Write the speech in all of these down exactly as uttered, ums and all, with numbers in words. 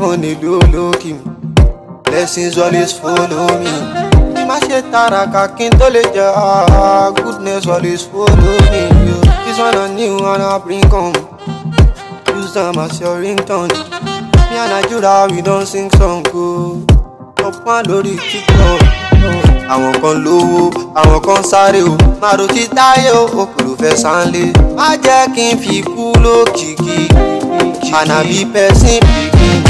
money low low key. Blessings always follow me. My shit taraka kinto le ja. Goodness always follow me. Yo. This one I new and I bring home. Use them as your ringtone. Me and Najura we don't sing song go. Up one lórí TikTok. Àwọn kan lówó, àwọn kan sáré o. Màrò ti táyé o, òkúrò fẹ́ sánlé. Má jẹ́ kí n fi kú lókìkí. Ànàbí pẹ̀sìn pikin.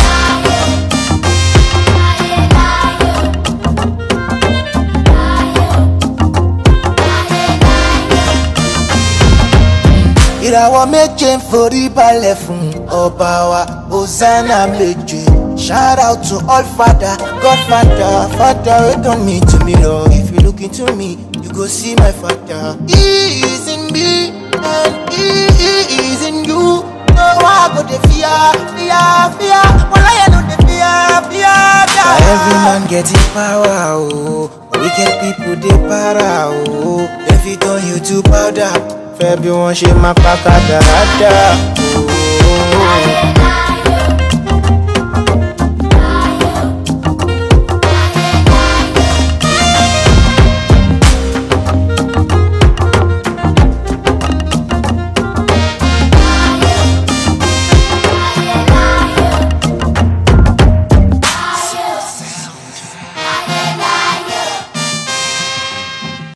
Ìràwọ̀ méje ń forí balẹ̀ fún ọba wa Hosanna méje. Shout out to all father, Godfather, father wey turn me to mirror. If you look into me, you go see my father. He is in me and he is in you. No I go dey fear, fear, fear. Wallahi I no dey fear, fear, fear. Now every man get his power, oh. Wicked people dey para, oh. They fit turn you to powder. Fẹ́ bí wọ́n ṣe máa pa kádàrádà, oh.